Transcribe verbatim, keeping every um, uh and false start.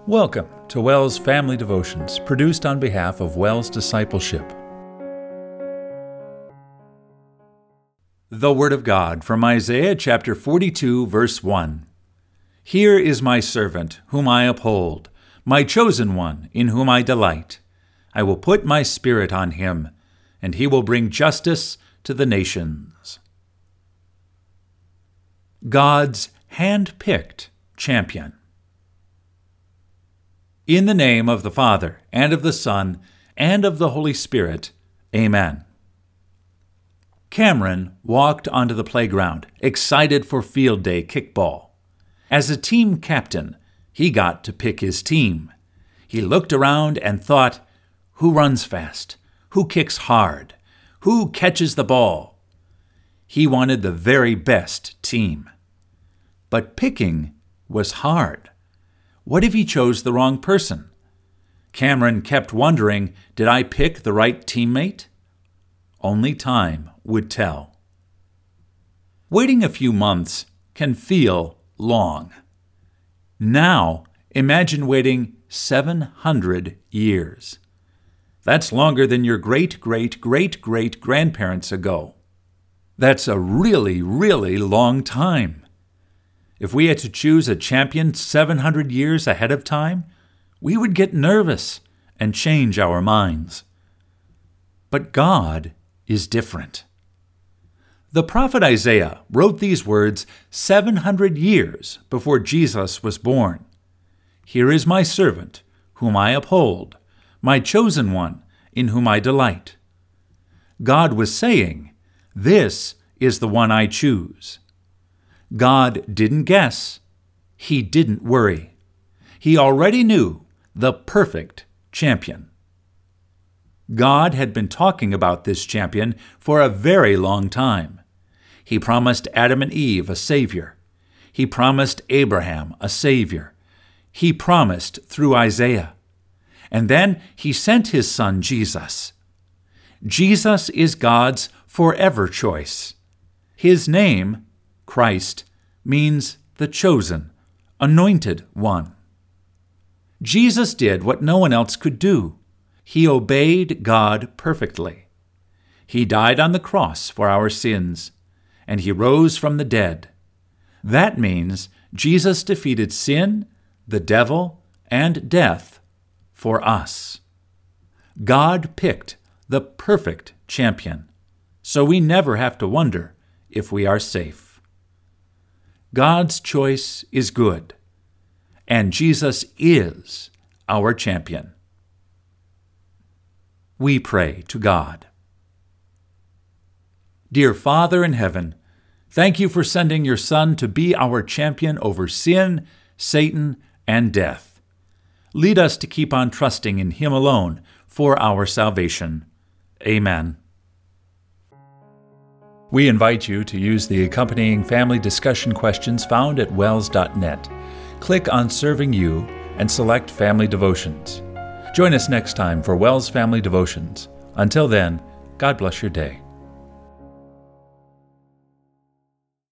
Welcome to WELS Family Devotions, produced on behalf of WELS Discipleship. The Word of God from Isaiah chapter forty-two, verse one. Here is my servant, whom I uphold, my chosen one, in whom I delight. I will put my spirit on him, and he will bring justice to the nations. God's hand-picked champion. In the name of the Father, and of the Son, and of the Holy Spirit, Amen. Cameron walked onto the playground, excited for field day kickball. As a team captain, he got to pick his team. He looked around and thought, who runs fast? Who kicks hard? Who catches the ball? He wanted the very best team. But picking was hard. What if he chose the wrong person? Cameron kept wondering, did I pick the right teammate? Only time would tell. Waiting a few months can feel long. Now, imagine waiting seven hundred years. That's longer than your great-great-great-great-grandparents ago. That's a really, really long time. If we had to choose a champion seven hundred years ahead of time, we would get nervous and change our minds. But God is different. The prophet Isaiah wrote these words seven hundred years before Jesus was born. Here is my servant, whom I uphold, my chosen one, in whom I delight. God was saying, this is the one I choose. God didn't guess. He didn't worry. He already knew the perfect champion. God had been talking about this champion for a very long time. He promised Adam and Eve a Savior. He promised Abraham a Savior. He promised through Isaiah. And then he sent his son Jesus. Jesus is God's forever choice. His name, Christ, means the chosen, anointed one. Jesus did what no one else could do. He obeyed God perfectly. He died on the cross for our sins, and he rose from the dead. That means Jesus defeated sin, the devil, and death for us. God picked the perfect champion, so we never have to wonder if we are safe. God's choice is good, and Jesus is our champion. We pray to God. Dear Father in heaven, thank you for sending your Son to be our champion over sin, Satan, and death. Lead us to keep on trusting in him alone for our salvation. Amen. We invite you to use the accompanying family discussion questions found at wels dot net. Click on Serving You and select Family Devotions. Join us next time for WELS Family Devotions. Until then, God bless your day.